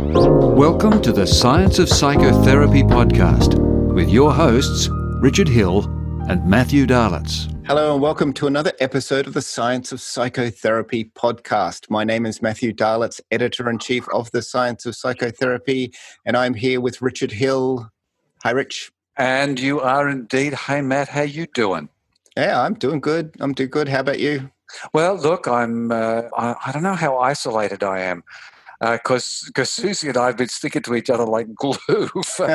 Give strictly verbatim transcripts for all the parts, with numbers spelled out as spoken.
Welcome to the Science of Psychotherapy podcast with your hosts, Richard Hill and Matthew Darlitz. Hello and welcome to another episode of the Science of Psychotherapy podcast. My name is Matthew Darlitz, Editor-in-Chief of the Science of Psychotherapy, and I'm here with Richard Hill. Hi, Rich. And you are indeed. Hey, Matt, how you doing? Yeah, I'm doing good. I'm doing good. How about you? Well, look, I'm, uh, I, I don't know how isolated I am. Because uh, Susie and I have been sticking to each other like glue for,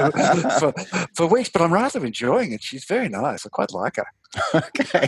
for, for weeks, but I'm rather enjoying it. She's very nice. I quite like her. Okay.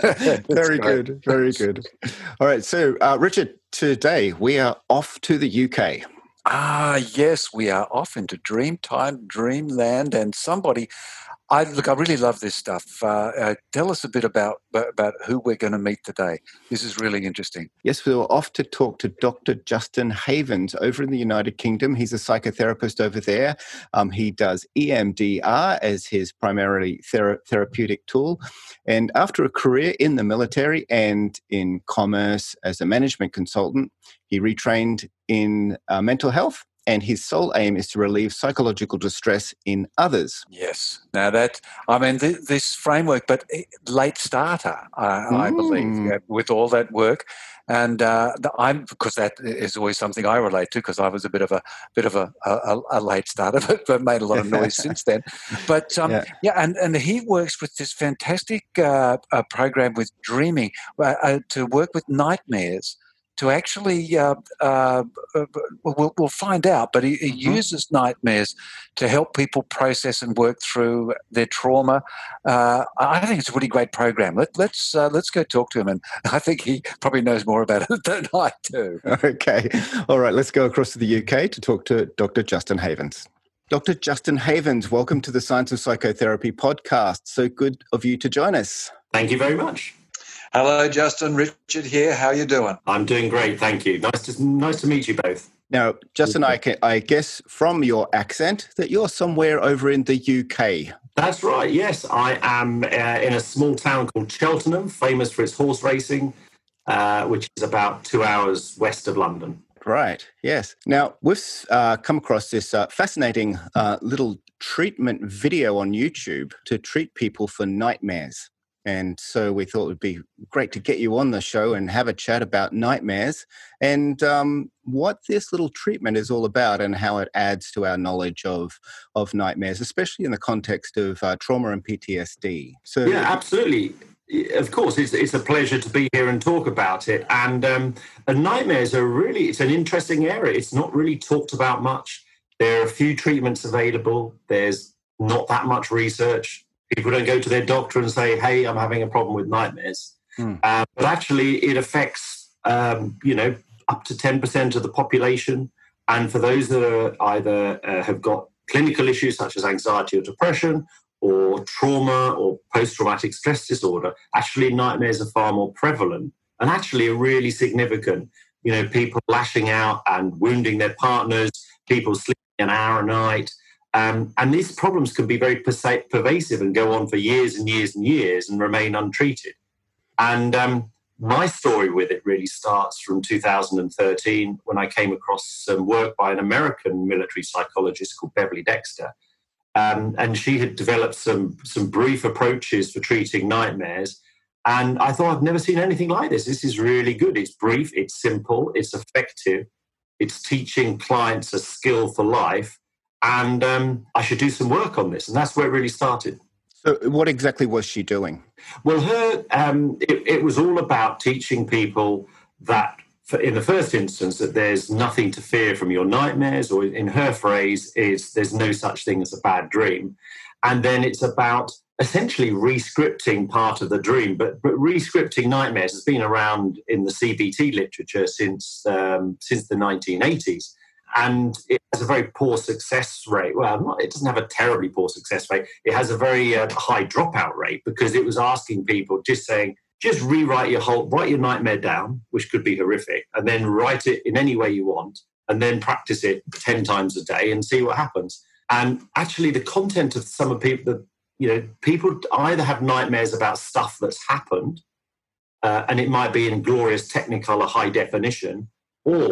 Very good. Very good. All right. So, uh, Richard, today we are off to the U K. Ah, yes, we are off into Dreamtime, Dreamland, and somebody... I look, I really love this stuff. Uh, uh, tell us a bit about about who we're going to meet today. This is really interesting. Yes, we were off to talk to Doctor Justin Havens over in the United Kingdom. He's a psychotherapist over there. Um, he does E M D R as his primarily thera- therapeutic tool. And after a career in the military and in commerce as a management consultant, he retrained in uh, mental health. And his sole aim is to relieve psychological distress in others. Yes. Now that, I mean, th- this framework, but late starter, uh, mm. I believe, uh, with all that work. And uh, I'm, because that is always something I relate to, because I was a bit of a bit of a, a, a late starter, but, but made a lot of noise since then. But um, yeah. yeah, and, and he works with this fantastic uh, uh, program with dreaming uh, uh, to work with nightmares. To actually, uh, uh, we'll, we'll find out, but he, he mm-hmm. uses nightmares to help people process and work through their trauma. Uh, I think it's a really great program. Let, let's uh, let's go talk to him, and I think he probably knows more about it than I do. Okay, all right. Let's go across to the U K to talk to Doctor Justin Havens. Doctor Justin Havens, welcome to the Science of Psychotherapy podcast. So good of you to join us. Thank you very much. Hello, Justin. Richard here. How are you doing? I'm doing great, thank you. Nice to nice to meet you both. Now, Justin, I, can, I guess from your accent that you're somewhere over in the U K. That's right, yes. I am uh, in a small town called Cheltenham, famous for its horse racing, uh, which is about two hours west of London. Right, yes. Now, we've uh, come across this uh, fascinating uh, little treatment video on YouTube to treat people for nightmares. And so we thought it would be great to get you on the show and have a chat about nightmares and um, what this little treatment is all about and how it adds to our knowledge of, of nightmares, especially in the context of uh, trauma and P T S D. So, yeah, absolutely. Of course, it's, it's a pleasure to be here and talk about it. And, um, and nightmares are really, it's an interesting area. It's not really talked about much. There are a few treatments available. There's not that much research. People don't go to their doctor and say, hey, I'm having a problem with nightmares. Mm. Uh, but actually, it affects, um, you know, up to ten percent of the population. And for those that are either uh, have got clinical issues such as anxiety or depression or trauma or post-traumatic stress disorder, actually nightmares are far more prevalent and actually are really significant. You know, people lashing out and wounding their partners, people sleeping an hour a night. Um, and these problems can be very pervasive and go on for years and years and years and remain untreated. And um, my story with it really starts from two thousand thirteen when I came across some work by an American military psychologist called Beverly Dexter. Um, and she had developed some, some brief approaches for treating nightmares. And I thought, I've never seen anything like this. This is really good. It's brief, it's simple, it's effective. It's teaching clients a skill for life. And um, I should do some work on this. And that's where it really started. So what exactly was she doing? Well, her um, it, it was all about teaching people that, for, in the first instance, that there's nothing to fear from your nightmares, or in her phrase, is there's no such thing as a bad dream. And then it's about essentially re-scripting part of the dream. But, but re-scripting nightmares has been around in the C B T literature since um, since the nineteen eighties. And it has a very poor success rate. Well, not, it doesn't have a terribly poor success rate. It has a very uh, high dropout rate because it was asking people just saying, just rewrite your whole, write your nightmare down, which could be horrific, and then write it in any way you want, and then practice it ten times a day and see what happens. And actually, the content of some of people, that you know, people either have nightmares about stuff that's happened, uh, and it might be in glorious Technicolor high definition, or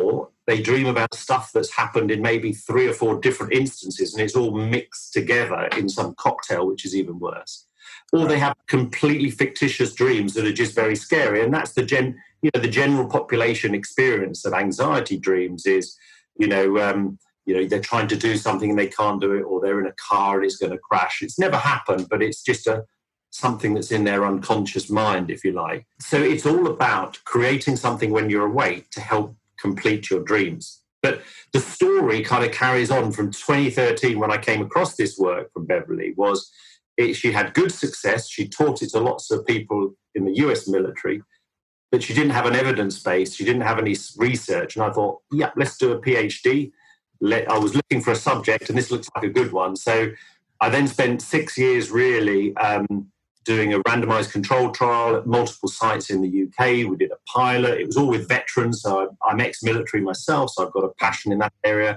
they dream about stuff that's happened in maybe three or four different instances, and it's all mixed together in some cocktail, which is even worse. Or they have completely fictitious dreams that are just very scary. And that's the gen, you know, the general population experience of anxiety dreams is, you know, um, you know, they're trying to do something and they can't do it, or they're in a car and it's going to crash. It's never happened, but it's just a something that's in their unconscious mind, if you like. So it's all about creating something when you're awake to help complete your dreams. But the story kind of carries on from twenty thirteen when I came across this work from Beverly. Was it, she had good success. She taught it to lots of people in the U S military, but she didn't have an evidence base. She didn't have any research. And I thought, yeah, let's do a PhD. Let, I was looking for a subject, and this looks like a good one. So I then spent six years really um, doing a randomized control trial at multiple sites in the U K. We did a pilot. It was all with veterans. So I'm ex-military myself, so I've got a passion in that area.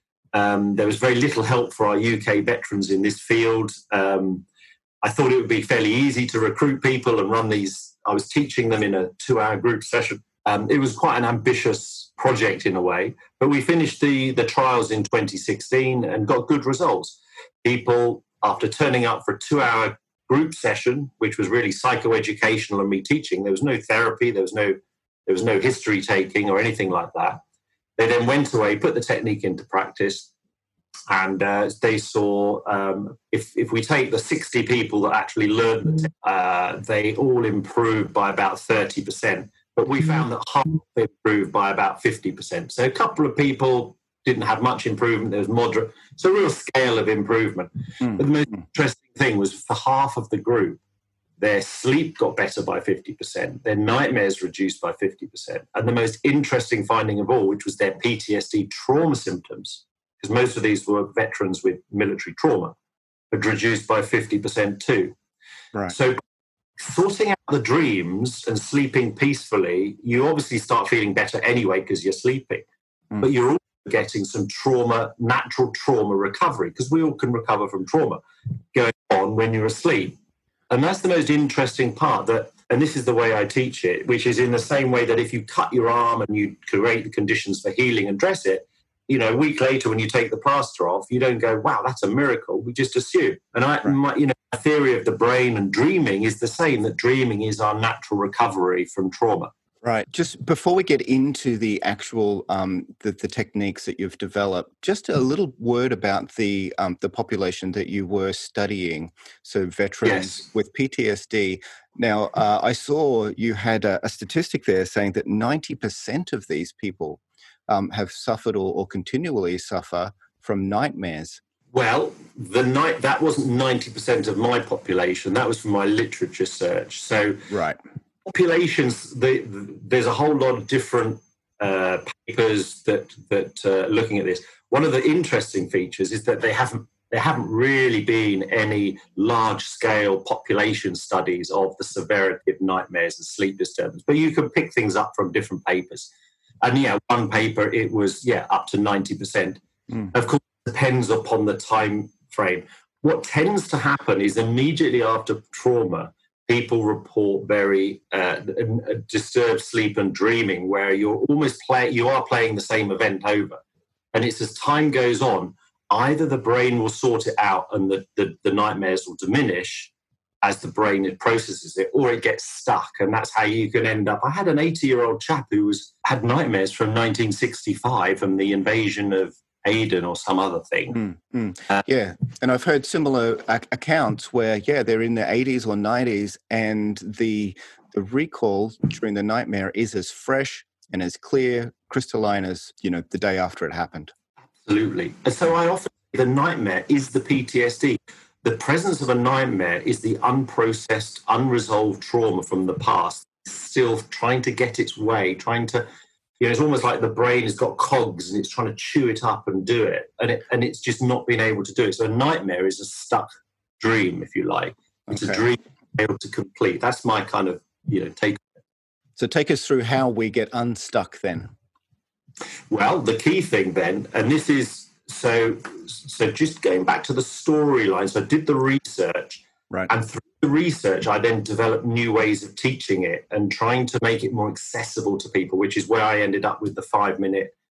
Um, there was very little help for our U K veterans in this field. Um, I thought it would be fairly easy to recruit people and run these. I was teaching them in a two-hour group session. Um, it was quite an ambitious project in a way, but we finished the, the trials in twenty sixteen and got good results. People, after turning up for a two-hour group session, which was really psychoeducational and me teaching, there was no therapy, there was no there was no history taking or anything like that. They then went away, put the technique into practice, and uh, they saw um, if if we take the sixty people that actually learned, the te- uh, they all improved by about thirty percent. But we found that half improved by about fifty percent. So a couple of people didn't have much improvement. There was moderate. So a real scale of improvement. Mm. But the most interesting thing was for half of the group, their sleep got better by fifty percent. Their nightmares reduced by fifty percent. And the most interesting finding of all, which was their P T S D trauma symptoms, because most of these were veterans with military trauma, had reduced by fifty percent too. Right. So sorting out the dreams and sleeping peacefully, you obviously start feeling better anyway because you're sleeping. Mm. But you're also getting some trauma, natural trauma recovery, because we all can recover from trauma going on when you're asleep. And that's the most interesting part, that, and this is the way I teach it, which is in the same way that if you cut your arm and you create the conditions for healing and dress it, you know, a week later when you take the plaster off, you don't go, wow, that's a miracle. We just assume. And I, right. my, you know, my theory of the brain and dreaming is the same, that dreaming is our natural recovery from trauma. Right. Just before we get into the actual um, the, the techniques that you've developed, just a little word about the um, the population that you were studying. So veterans yes. with P T S D. Now, uh, I saw you had a, a statistic there saying that ninety percent of these people um, have suffered or, or continually suffer from nightmares. Well, the night that wasn't ninety percent of my population. That was from my literature search. So right. Populations, they, there's a whole lot of different uh, papers that that uh, looking at this. One of the interesting features is that they haven't there haven't really been any large-scale population studies of the severity of nightmares and sleep disturbance. But you can pick things up from different papers. And yeah, one paper it was yeah up to ninety percent. Mm. Of course, it depends upon the time frame. What tends to happen is immediately after trauma, people report very uh, disturbed sleep and dreaming, where you're almost play, you are playing the same event over. And it's as time goes on, either the brain will sort it out and the, the, the nightmares will diminish as the brain processes it, or it gets stuck. And that's how you can end up. I had an eighty-year-old chap who was had nightmares from nineteen sixty-five and the invasion of Aden or some other thing. Mm, mm. Uh, yeah, and I've heard similar ac- accounts where, yeah, they're in their eighties or nineties and the the recall during the nightmare is as fresh and as clear, crystalline as, you know, the day after it happened. Absolutely. And so I often say the nightmare is the P T S D. The presence of a nightmare is the unprocessed, unresolved trauma from the past, still trying to get its way, trying to You know, it's almost like the brain has got cogs and it's trying to chew it up and do it, and it and it's just not being able to do it. So a nightmare is a stuck dream, if you like. It's okay. A dream able to complete. That's my kind of, you know, take. So take us through how we get unstuck then. Well, the key thing then, and this is so so just going back to the storyline. So I did the research, right, and through the research, I then developed new ways of teaching it and trying to make it more accessible to people, which is where I ended up with the five-minute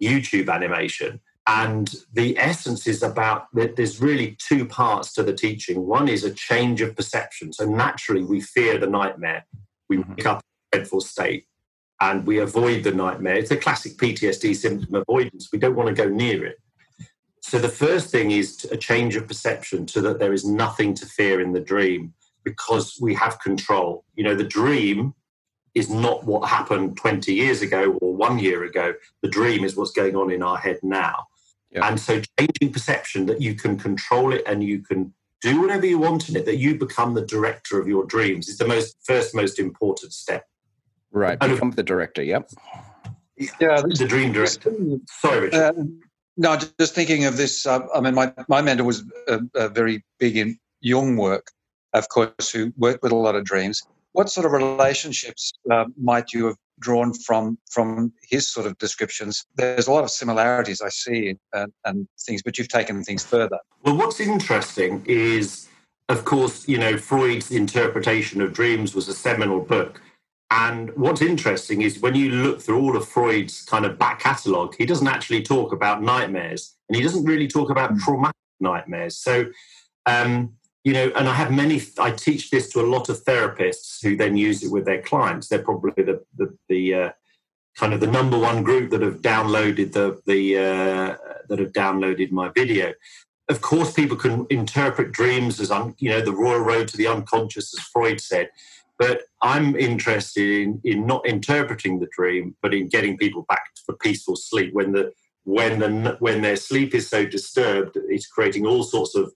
YouTube animation. And the essence is about that there's really two parts to the teaching. One is a change of perception. So naturally, we fear the nightmare. We wake up in a dreadful state and we avoid the nightmare. It's a classic P T S D symptom avoidance. We don't want to go near it. So the first thing is a change of perception so that there is nothing to fear in the dream because we have control. You know, the dream is not what happened twenty years ago or one year ago. The dream is what's going on in our head now. Yep. And so changing perception that you can control it and you can do whatever you want in it, that you become the director of your dreams is the most first, most important step. Right, and become the director, yep. Yeah, the dream director. Sorry, Richard. Uh, no, just thinking of this, uh, I mean, my, my mentor was uh, uh, very big in Jung work, of course, who worked with a lot of dreams. What sort of relationships uh, might you have drawn from from his sort of descriptions? There's a lot of similarities I see and, and things, but you've taken things further. Well, what's interesting is, of course, you know, Freud's interpretation of dreams was a seminal book. And what's interesting is when you look through all of Freud's kind of back catalogue, he doesn't actually talk about nightmares, and he doesn't really talk about traumatic nightmares. So, um, you know, and I have many, I teach this to a lot of therapists who then use it with their clients. They're probably the, the, the uh, kind of the number one group that have downloaded the, the uh, that have downloaded my video. Of course, people can interpret dreams as, un, you know, the royal road to the unconscious, as Freud said. But I'm interested in, in not interpreting the dream, but in getting people back for peaceful sleep. When the when the when their sleep is so disturbed, it's creating all sorts of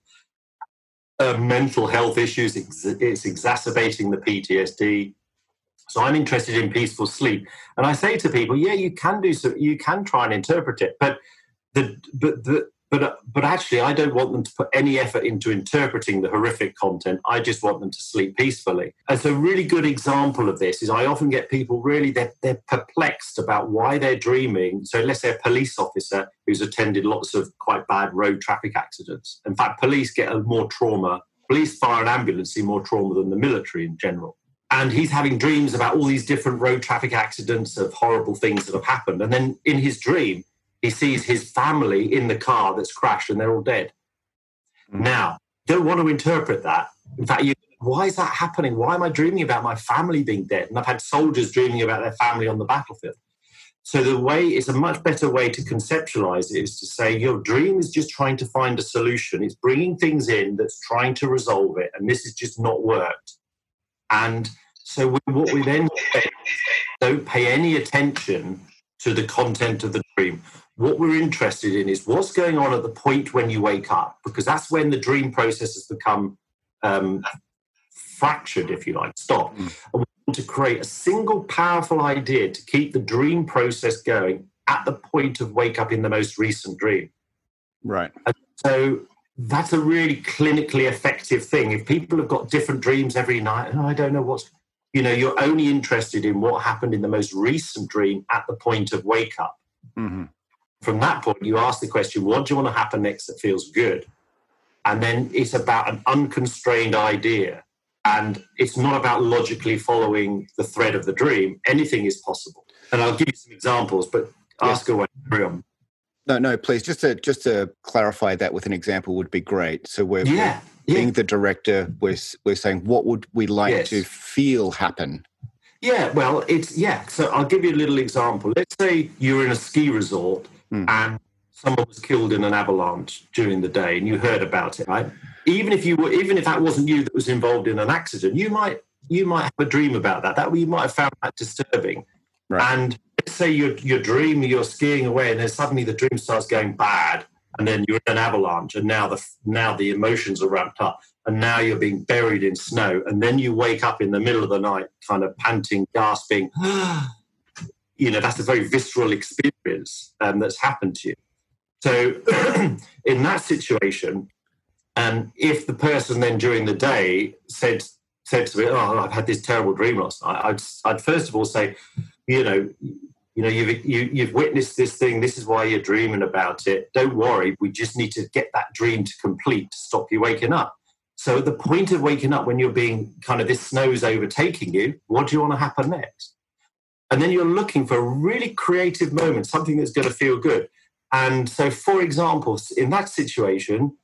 uh, mental health issues. It's, it's exacerbating the P T S D. So I'm interested in peaceful sleep, and I say to people, yeah, you can do so. You can try and interpret it, but the but the. But but actually, I don't want them to put any effort into interpreting the horrific content. I just want them to sleep peacefully. And so a really good example of this is I often get people really, they're, they're perplexed about why they're dreaming. So let's say a police officer who's attended lots of quite bad road traffic accidents. In fact, police get a more trauma. Police, fire and ambulance see more trauma than the military in general. And he's having dreams about all these different road traffic accidents of horrible things that have happened. And then in his dream, he sees his family in the car that's crashed and they're all dead. Mm. Now, don't want to interpret that. In fact, you, why is that happening? Why am I dreaming about my family being dead? And I've had soldiers dreaming about their family on the battlefield. So the way, it's a much better way to conceptualize it is to say your dream is just trying to find a solution. It's bringing things in that's trying to resolve it. And this has just not worked. And so we, what we then say is don't pay any attention to the content of the dream. What we're interested in is what's going on at the point when you wake up, because that's when the dream process has become um, fractured, if you like, stop. Mm. And we want to create a single powerful idea to keep the dream process going at the point of wake up in the most recent dream. Right. And so that's a really clinically effective thing. If people have got different dreams every night, oh, I don't know what's, you know, you're only interested in what happened in the most recent dream at the point of wake up. Mm-hmm. From that point, you ask the question, what do you want to happen next that feels good? And then it's about an unconstrained idea. And it's not about logically following the thread of the dream. Anything is possible. And I'll give you some examples, but yes. ask away. No, no, please. Just to just to clarify that with an example would be great. So we're, yeah, we're being yeah. the director, we're, we're saying, what would we like yes. to feel happen? Yeah, well, it's, yeah. So I'll give you a little example. Let's say you're in a ski resort mm. and someone was killed in an avalanche during the day and you heard about it, right? Even if you were, even if that wasn't you that was involved in an accident, you might, you might have a dream about that. That you might have found that disturbing. Right. And let's say you're, you're dreaming, you're skiing away and then suddenly the dream starts going bad and then you're in an avalanche and now the, now the emotions are ramped up. And now you're being buried in snow. And then you wake up in the middle of the night, kind of panting, gasping. You know, that's a very visceral experience um, that's happened to you. So in that situation, and if the person then during the day said said to me, oh, I've had this terrible dream last night, I'd, I'd first of all say, you know, you know, you've, you, you've witnessed this thing. This is why you're dreaming about it. Don't worry. We just need to get that dream to complete to stop you waking up. So at the point of waking up, when you're being kind of this snow's overtaking you, what do you want to happen next? And then you're looking for a really creative moment, something that's going to feel good. And so, for example, in that situation,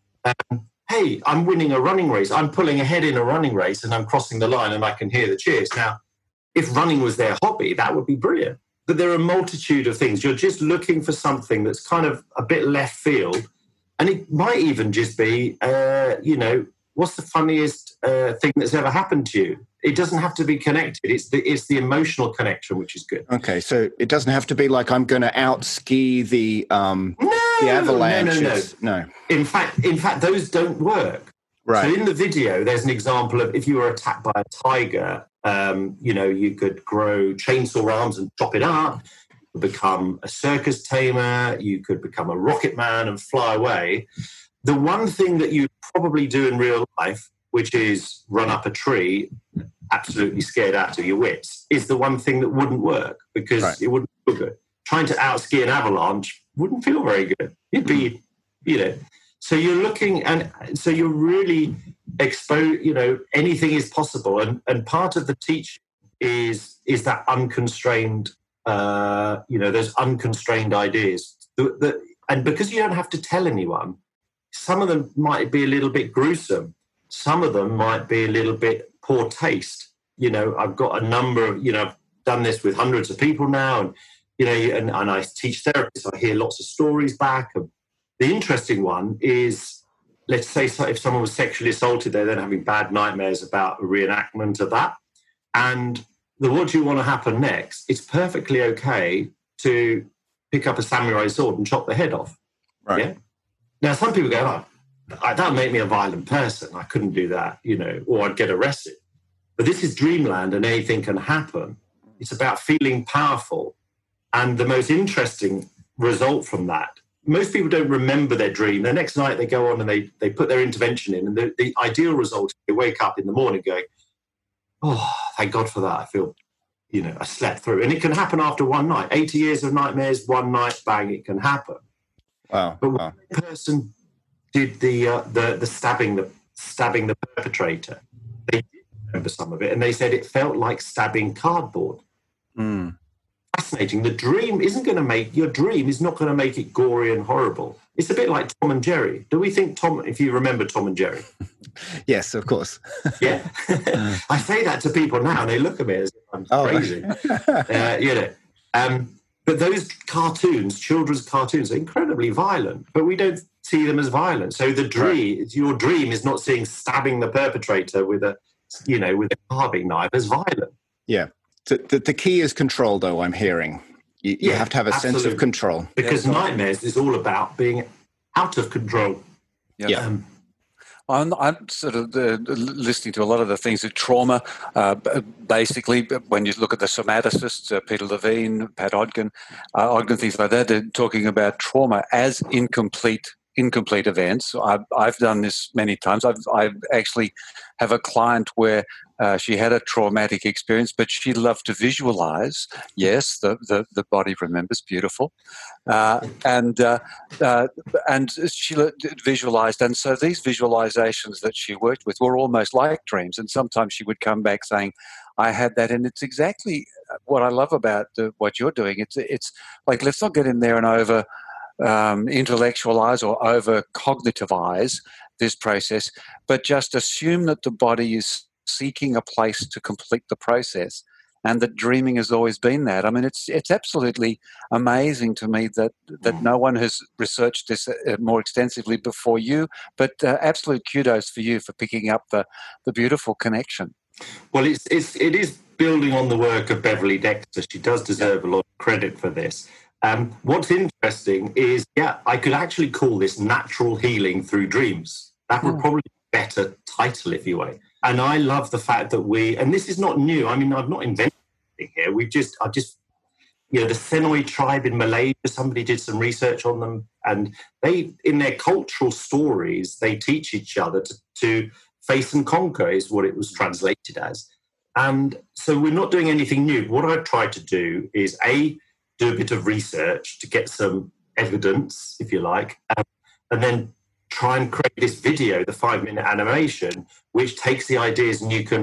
um, hey, I'm winning a running race. I'm pulling ahead in a running race and I'm crossing the line and I can hear the cheers. Now, if running was their hobby, that would be brilliant. But there are a multitude of things. You're just looking for something that's kind of a bit left field. And it might even just be, uh, you know, what's the funniest uh, thing that's ever happened to you? It doesn't have to be connected. It's the it's the emotional connection, which is good. Okay, so it doesn't have to be like I'm going to out ski the um no, the avalanches. No, no, no. no. In fact, in fact, those don't work. Right. So in the video, there's an example of if you were attacked by a tiger, um, you know, you could grow chainsaw arms and chop it up. You could become a circus tamer. You could become a rocket man and fly away. The one thing that you probably do in real life, which is run up a tree, absolutely scared out of your wits, is the one thing that wouldn't work because right. it wouldn't feel good. Trying to outski an avalanche wouldn't feel very good. You'd be, you know, so you're looking and so you're really exposed, you know, anything is possible. And, and part of the teaching is, is that unconstrained, uh, you know, those unconstrained ideas. The, the, and because you don't have to tell anyone, some of them might be a little bit gruesome. Some of them might be a little bit poor taste. You know, I've got a number of, you know, I've done this with hundreds of people now. And, you know, and, and I teach therapists. I hear lots of stories back. And the interesting one is, let's say if someone was sexually assaulted, they're then having bad nightmares about a reenactment of that. And the what do you want to happen next? It's perfectly okay to pick up a samurai sword and chop the head off. Right. Yeah? Now, some people go, oh, that would make me a violent person. I couldn't do that, you know, or I'd get arrested. But this is dreamland and anything can happen. It's about feeling powerful. And the most interesting result from that, most people don't remember their dream. The next night they go on and they, they put their intervention in. And the, the ideal result is they wake up in the morning going, oh, thank God for that. I feel, you know, I slept through. And it can happen after one night. eighty years of nightmares, one night, bang, it can happen. Wow. But when wow. the person did the, uh, the the stabbing the stabbing the perpetrator, they did remember some of it, and they said it felt like stabbing cardboard. Mm. Fascinating. The dream isn't going to make your dream is not going to make it gory and horrible. It's a bit like Tom and Jerry. Do we think Tom? If you remember Tom and Jerry, yes, of course. Yeah, I say that to people now, and they look at me as if I'm oh. crazy. uh, you know. Um, But those cartoons, children's cartoons, are incredibly violent, but we don't see them as violent. So the dream, right. your dream is not seeing stabbing the perpetrator with a, you know, with a carving knife as violent. Yeah. The, the, the key is control, though, I'm hearing. You, you yeah, have to have a absolutely. sense of control. Because yeah, nightmares is all about being out of control. Yeah. yeah. Um, I'm, I'm sort of uh, listening to a lot of the things that trauma, uh, basically, when you look at the somaticists, uh, Peter Levine, Pat Ogden, uh, Ogden, things like that, they're talking about trauma as incomplete incomplete events. I've, I've done this many times. I've, I've actually have a client where uh, she had a traumatic experience, but she loved to visualize. Yes, the, the, the body remembers, beautiful. Uh, and uh, uh, and she visualized. And so these visualizations that she worked with were almost like dreams. And sometimes she would come back saying, I had that. And it's exactly what I love about the, what you're doing. It's, it's like, let's not get in there and over Um, intellectualize or over cognitivize this process, but just assume that the body is seeking a place to complete the process, and that dreaming has always been that. I mean, it's it's absolutely amazing to me that that no one has researched this more extensively before you. But uh, absolute kudos for you for picking up the the beautiful connection. Well, it's it's it is building on the work of Beverly Dexter. She does deserve a lot of credit for this. Um, what's interesting is, yeah, I could actually call this natural healing through dreams. That would probably be a better title, if you will. And I love the fact that we, and this is not new. I mean, I've not invented anything here. We've just, I've just, you know, the Senoi tribe in Malaysia, somebody did some research on them, and they, in their cultural stories, they teach each other to, to face and conquer is what it was translated as. And so we're not doing anything new. What I've tried to do is, A, do a bit of research to get some evidence, if you like, um, and then try and create this video, the five-minute animation, which takes the ideas and you can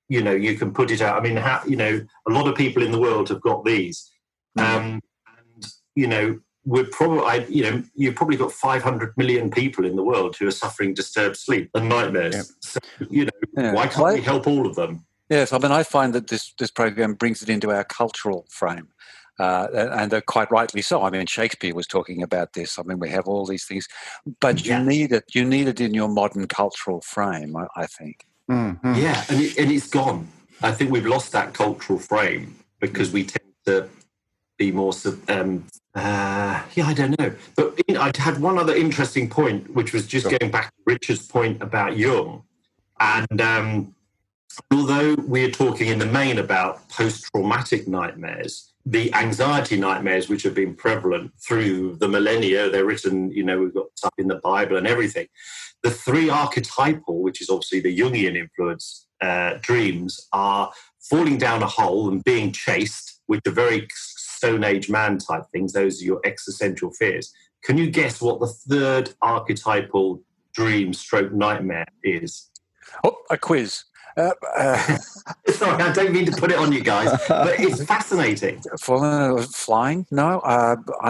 you know, you can put it out. I mean, how, you know, a lot of people in the world have got these. Um, and, you know, we're probably, I, you know, you've probably got five hundred million people in the world who are suffering disturbed sleep and nightmares. Yep. So, you know, yeah. why can't well, we help all of them? Yes, I mean, I find that this, this program brings it into our cultural frame. Uh, and uh, quite rightly so. I mean, Shakespeare was talking about this. I mean, we have all these things, but you yes. need it. You need it in your modern cultural frame, I, I think. Mm-hmm. Yeah, and, it, and it's gone. I think we've lost that cultural frame because we tend to be more. Um, uh, yeah, I don't know. But in, I had one other interesting point, which was just sure. going back to Richard's point about Jung, and um, although we're talking in the main about post-traumatic nightmares. The anxiety nightmares, which have been prevalent through the millennia, they're written, you know, we've got stuff in the Bible and everything. The three archetypal, which is obviously the Jungian influence, uh, dreams are falling down a hole and being chased, which are very Stone Age man type things. Those are your existential fears. Can you guess what the third archetypal dream stroke nightmare is? Oh, a quiz. Uh, uh, Sorry, I don't mean to put it on you guys, but it's fascinating. Uh, flying? No. Uh, I,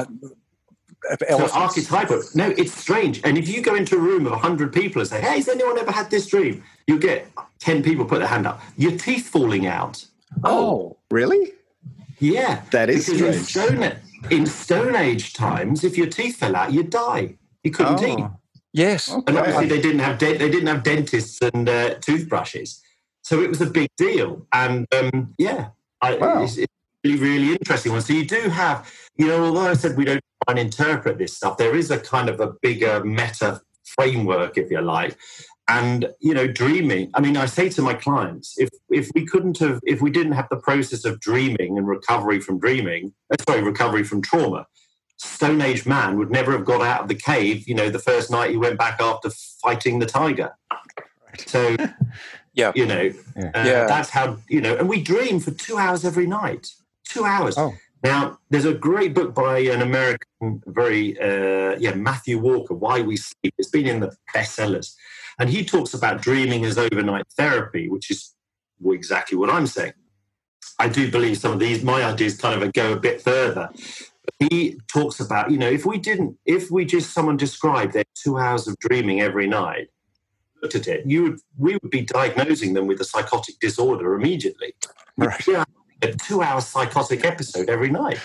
so archetypal. No, it's strange. And if you go into a room of one hundred people and say, hey, has anyone ever had this dream? You'll get ten people put their hand up. Your teeth falling out. Oh, really? Yeah. That is because strange. In Stone, in Stone Age times, if your teeth fell out, you'd die. You couldn't oh. eat. Yes. Okay. And obviously they didn't have de- they didn't have dentists and uh, toothbrushes. So it was a big deal. And, um, yeah, I, wow. it's, it's really, really interesting one. So you do have, you know, although I said we don't try and interpret this stuff, there is a kind of a bigger meta framework, if you like. And, you know, dreaming, I mean, I say to my clients, if if we couldn't have, if we didn't have the process of dreaming and recovery from dreaming, sorry, recovery from trauma, Stone Age man would never have got out of the cave, you know, the first night he went back after fighting the tiger. So... Yeah, you know, yeah. Uh, yeah. That's how, you know, and we dream for two hours every night. Two hours. Oh. Now, there's a great book by an American, very, uh, yeah, Matthew Walker, Why We Sleep. It's been in the bestsellers. And he talks about dreaming as overnight therapy, which is exactly what I'm saying. I do believe some of these, my ideas kind of go a bit further. But he talks about, you know, if we didn't, if we just, someone described their two hours of dreaming every night, looked at it, you would, we would be diagnosing them with a psychotic disorder immediately. Right. Yeah, a two-hour psychotic episode every night.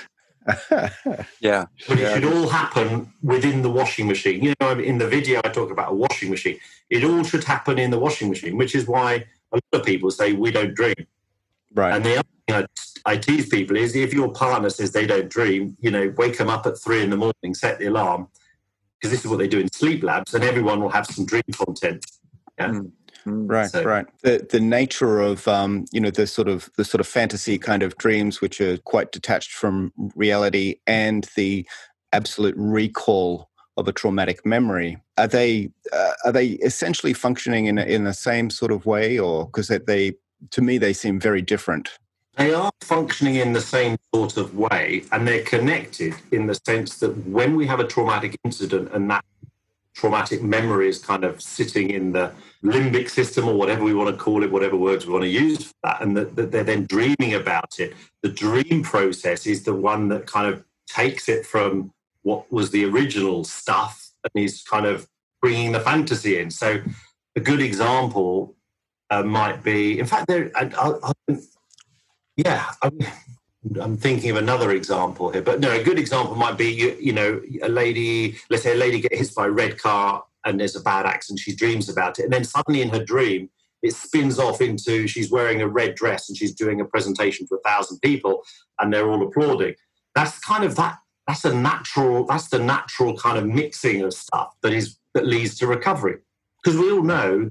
yeah, but it yeah. should all happen within the washing machine. You know, in the video I talk about a washing machine. It all should happen in the washing machine, which is why a lot of people say we don't dream. Right. And the other thing I, I tease people is if your partner says they don't dream, you know, wake them up at three in the morning, set the alarm, because this is what they do in sleep labs, and everyone will have some dream content. Yeah. Mm. Right, so. right. The the nature of um, you know, the sort of the sort of fantasy kind of dreams, which are quite detached from reality, and the absolute recall of a traumatic memory. Are they uh, are they essentially functioning in a, in the same sort of way, or because they, they to me they seem very different? They are functioning in the same sort of way, and they're connected in the sense that when we have a traumatic incident and that traumatic memory is kind of sitting in the limbic system or whatever we want to call it, whatever words we want to use for that, and that, that they're then dreaming about it. The dream process is the one that kind of takes it from what was the original stuff and is kind of bringing the fantasy in. So a good example uh, might be, in fact, there. I, I, I, yeah, I'm, I'm thinking of another example here, but no, a good example might be, you, you know, a lady, let's say a lady gets hit by a red car and there's a bad accident, she dreams about it, and then suddenly in her dream, it spins off into she's wearing a red dress and she's doing a presentation to a thousand people and they're all applauding. That's kind of that, that's a natural, that's the natural kind of mixing of stuff that is, that leads to recovery. Because we all know,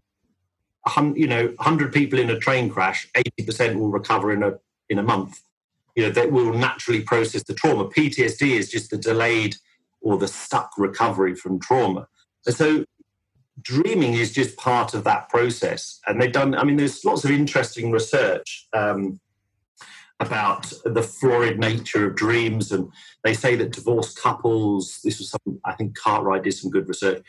you know, one hundred people in a train crash, eighty percent will recover in a in a month. You know, that will naturally process the trauma. P T S D is just the delayed or the stuck recovery from trauma. And so dreaming is just part of that process. And they've done, I mean, there's lots of interesting research um, about the florid nature of dreams. And they say that divorced couples, this was some, I think Cartwright did some good research,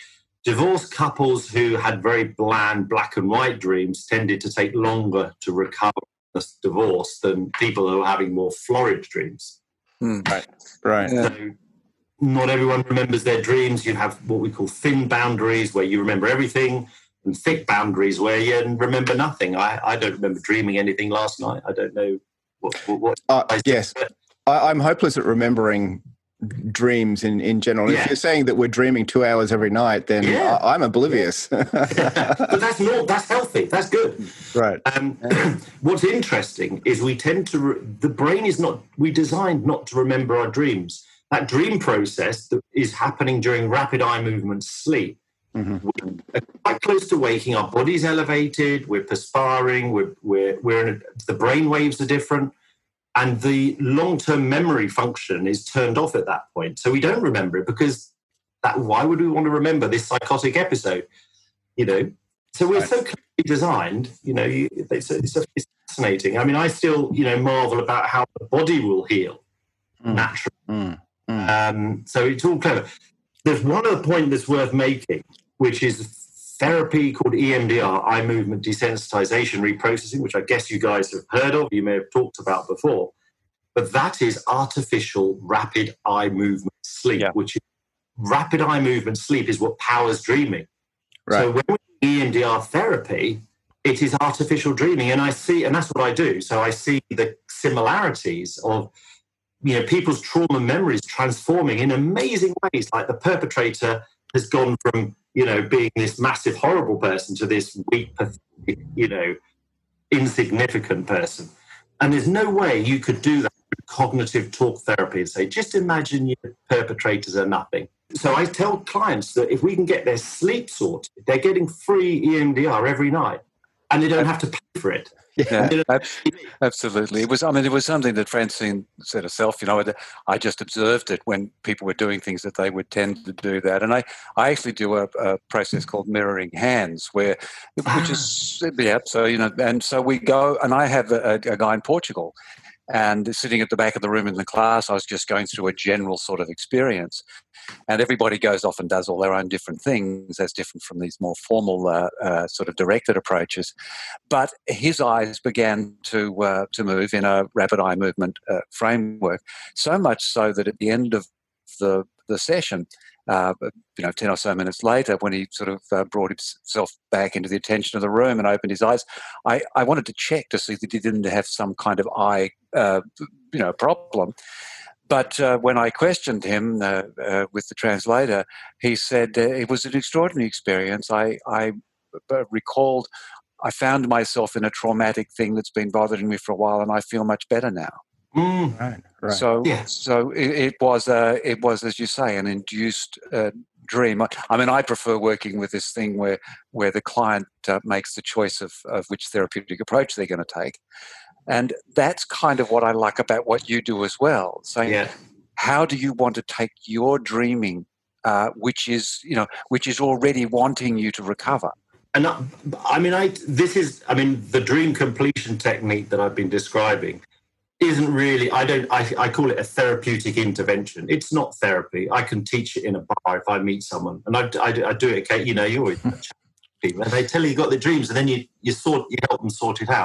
divorced couples who had very bland black and white dreams tended to take longer to recover the divorce than people who are having more florid dreams. Mm. Right, right. So not everyone remembers their dreams. You have what we call thin boundaries, where you remember everything, and thick boundaries where you remember nothing. I, I don't remember dreaming anything last night. I don't know what... what, what uh, yes, I, I'm hopeless at remembering dreams in, in general. Yeah. If you're saying that we're dreaming two hours every night, then yeah. I, I'm oblivious. But that's not, that's healthy. That's good. Right. Um, what's interesting is we tend to, re- the brain is not, we designed not to remember our dreams. That dream process that is happening during rapid eye movement sleep. Mm-hmm. We're quite close to waking. Our body's elevated. We're perspiring. We're, we're, we're in a, the brain waves are different. And the long-term memory function is turned off at that point. So we don't remember it because that. Why would we want to remember this psychotic episode? You know, so we're right. so clearly designed, you know, it's, it's, it's fascinating. I mean, I still, you know, marvel about how the body will heal mm. naturally. Mm. Mm. Um, so it's all clever. There's one other point that's worth making, which is therapy called E M D R, eye movement desensitization reprocessing, which I guess you guys have heard of, you may have talked about before. But that is artificial rapid eye movement sleep, yeah. which is rapid eye movement sleep is what powers dreaming. Right. So when we do E M D R therapy, it is artificial dreaming. And I see, and that's what I do. So I see the similarities of, you know, people's trauma memories transforming in amazing ways. Like the perpetrator has gone from, you know, being this massive, horrible person to this weak, pathetic, you know, insignificant person. And there's no way you could do that with cognitive talk therapy and say, just imagine your perpetrators are nothing. So I tell clients that if we can get their sleep sorted, they're getting free E M D R every night and they don't have to pay for it. Yeah, absolutely. It was. I mean, it was something that Francine said herself. You know, I just observed it when people were doing things that they would tend to do that. And I, I actually do a, a process called mirroring hands, where, which is yeah. So you know, and so we go, and I have a, a guy in Portugal, and sitting at the back of the room in the class, I was just going through a general sort of experience. And everybody goes off and does all their own different things, as different from these more formal uh, uh, sort of directed approaches. But his eyes began to uh, to move in a rapid eye movement uh, framework, so much so that at the end of the the session, uh, you know, ten or so minutes later, when he sort of uh, brought himself back into the attention of the room and opened his eyes, I, I wanted to check to see that he didn't have some kind of eye, uh, you know, problem. But uh, when I questioned him uh, uh, with the translator, he said uh, it was an extraordinary experience. I, I recalled, I found myself in a traumatic thing that's been bothering me for a while, and I feel much better now. Mm. Right, right. So, yeah. so it, it was, uh, it was, as you say, an induced uh, dream. I mean, I prefer working with this thing where where the client uh, makes the choice of, of which therapeutic approach they're going to take. And that's kind of what I like about what you do as well. Saying, yeah. how do you want to take your dreaming, uh, which is, you know, which is already wanting you to recover? And I, I mean, I this is, I mean, the dream completion technique that I've been describing isn't really, I don't, I, I call it a therapeutic intervention. It's not therapy. I can teach it in a bar if I meet someone. And I, I, I do it, okay, you know, you always people, and they tell you you got the dreams, and then you, you sort, you help them sort it out.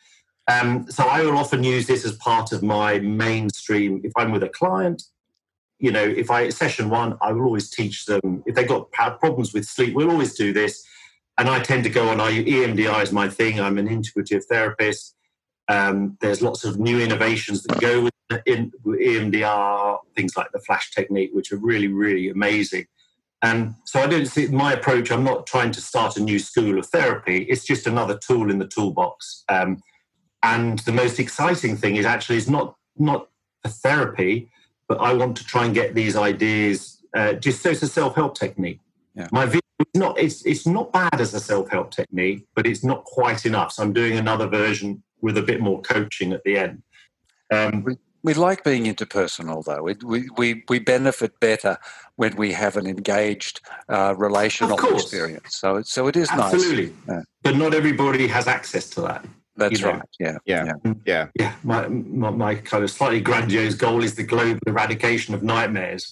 Um, so I will often use this as part of my mainstream. If I'm with a client, you know, if I session one, I will always teach them. If they've got problems with sleep, we'll always do this. And I tend to go on, E M D R is my thing. I'm an integrative therapist. Um, there's lots of new innovations that go with, in, with E M D R, things like the flash technique, which are really, really amazing. And so I don't see my approach. I'm not trying to start a new school of therapy. It's just another tool in the toolbox. Um, And the most exciting thing is actually it's not not a therapy, but I want to try and get these ideas. Uh, just so it's a self-help technique. Yeah. My video is not it's it's not bad as a self-help technique, but it's not quite enough. So I'm doing another version with a bit more coaching at the end. Um, we, we like being interpersonal, though. It, we, we we benefit better when we have an engaged uh, relational experience. So so it is absolutely. nice. Absolutely, yeah. But not everybody has access to that. That's you know, right. Yeah. Yeah. Yeah. Yeah. Yeah. My, my my kind of slightly grandiose goal is the global eradication of nightmares. But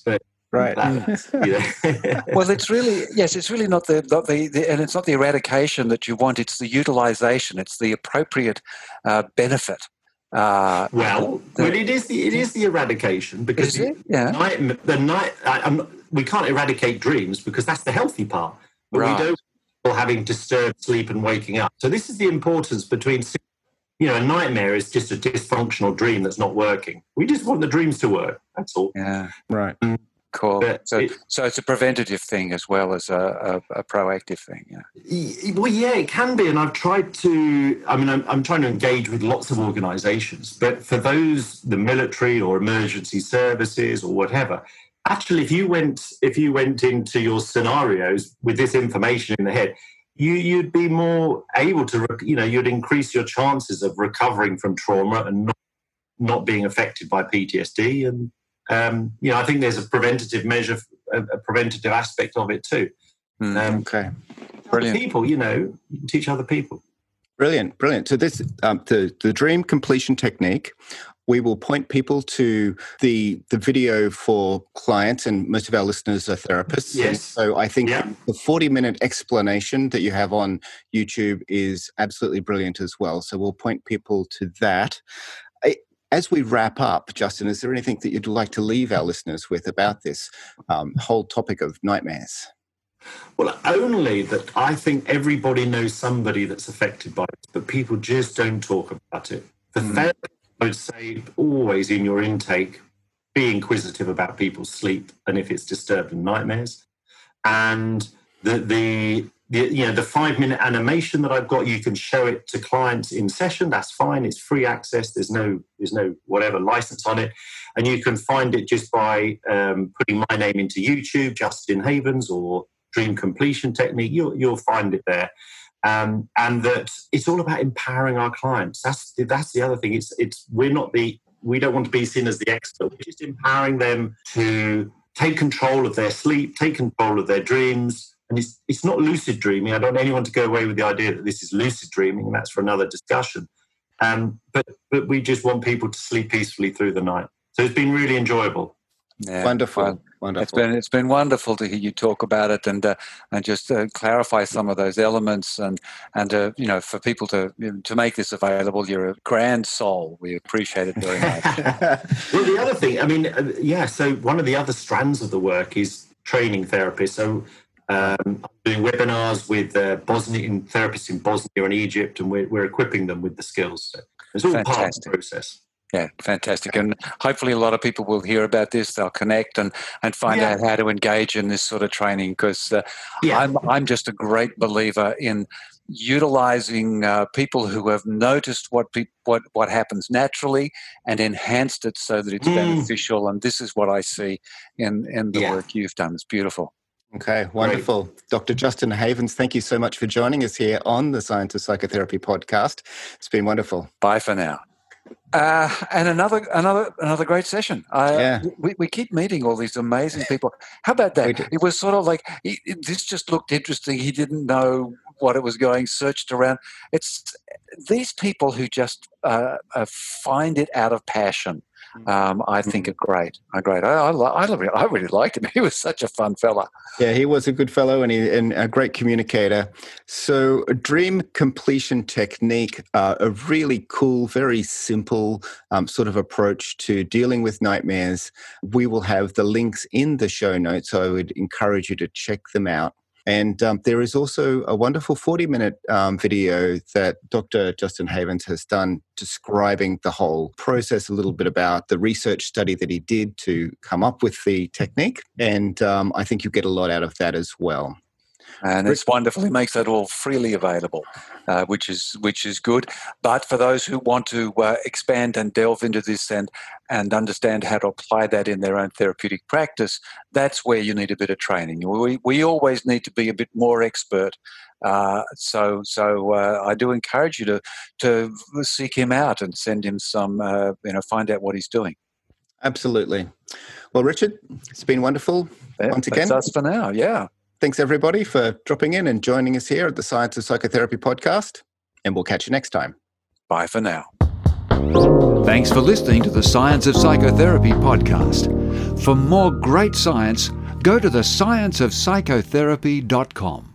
Right. That, you know. Well, it's really, yes, it's really not the, not the, the, and it's not the eradication that you want, it's the utilization, it's the appropriate uh, benefit. Uh, well, the, well, it is the it is the eradication because is it? Yeah. the night, the night I, I'm, we can't eradicate dreams because that's the healthy part, but Right. we don't want people having disturbed sleep and waking up. So this is the importance between, you know, a nightmare is just a dysfunctional dream that's not working. We just want the dreams to work. That's all. Yeah. Right. Cool. But So, it- so it's a preventative thing as well as a, a, a proactive thing. Yeah. Y- Well, yeah, it can be, and I've tried to. I mean, I'm, I'm trying to engage with lots of organisations, but for those, the military or emergency services or whatever, actually, if you went if you went into your scenarios with this information in the head, you you'd be more able to, rec- you know, you'd increase your chances of recovering from trauma and not not being affected by P T S D. And um, you know, I think there's a preventative measure, a, a preventative aspect of it too. Mm. Um, Okay. Other people, you know, you can teach other people. Brilliant, brilliant. So this, um, the the dream completion technique. We will point people to the the video for clients, and most of our listeners are therapists. Yes. And so I think Yeah. the forty minute explanation that you have on YouTube is absolutely brilliant as well. So we'll point people to that. I, as we wrap up, Justin, is there anything that you'd like to leave our listeners with about this um, whole topic of nightmares? Well, only that I think everybody knows somebody that's affected by it, but people just don't talk about it. For Mm. therapy, I would say always in your intake, be inquisitive about people's sleep and if it's disturbed in nightmares. And the the, the you know the five minute animation that I've got, you can show it to clients in session. That's fine. It's free access. There's no there's no whatever license on it, and you can find it just by um, putting my name into YouTube, Justin Havens, or Dream Completion Technique. You'll you'll find it there. Um, and that it's all about empowering our clients. That's that's the other thing. It's it's we're not the we don't want to be seen as the expert. We're just empowering them to take control of their sleep, take control of their dreams. And it's it's not lucid dreaming. I don't want anyone to go away with the idea that this is lucid dreaming, and that's for another discussion. Um, but but we just want people to sleep peacefully through the night. So it's been really enjoyable. Yeah. Wonderful, Well, wonderful. It's been it's been wonderful to hear you talk about it and uh, and just uh, clarify some of those elements and and uh, you know, for people to you know, to make this available. You're a grand soul. We appreciate it very much. Well, the other thing, I mean, uh, yeah. So one of the other strands of the work is training therapists. So um, I'm doing webinars with uh, Bosnian therapists in Bosnia and Egypt, and we're we're equipping them with the skills. So it's all part of the Fantastic. process. Yeah, fantastic. And hopefully a lot of people will hear about this. They'll connect and, and find Yeah. out how to engage in this sort of training because uh, Yeah. I'm, I'm just a great believer in utilizing uh, people who have noticed what, pe- what what happens naturally and enhanced it so that it's Mm. beneficial. And this is what I see in, in the Yeah. work you've done. It's beautiful. Okay, wonderful. Doctor Justin Havens, thank you so much for joining us here on the Science of Psychotherapy podcast. It's been wonderful. Bye for now. Uh, and another another another great session. Uh, Yeah. we, we keep meeting all these amazing people. How about We that? do. It was sort of like he, it- this just looked interesting. He didn't know what it was going. Searched around. It's these people who just uh, uh, find it out of passion. Um, I think are great. Are great. I I, li- I, li- I really liked him. He was such a fun fella. Yeah, he was a good fellow and, he, and a great communicator. So, a dream completion technique, uh, a really cool, very simple um, sort of approach to dealing with nightmares. We will have the links in the show notes, so I would encourage you to check them out. And um, there is also a wonderful forty minute um, video that Doctor Justin Havens has done describing the whole process, a little bit about the research study that he did to come up with the technique. And um, I think you get a lot out of that as well. And it's wonderful. He makes that all freely available, uh, which is which is good. But for those who want to uh, expand and delve into this and and understand how to apply that in their own therapeutic practice, that's where you need a bit of training. We we always need to be a bit more expert. Uh, so so uh, I do encourage you to to seek him out and send him some uh, you know find out what he's doing. Absolutely. Well, Richard, it's been wonderful Yeah, once again. That's us for now. Yeah. Thanks, everybody, for dropping in and joining us here at the Science of Psychotherapy podcast. And we'll catch you next time. Bye for now. Thanks for listening to the Science of Psychotherapy podcast. For more great science, go to the science of psychotherapy dot com.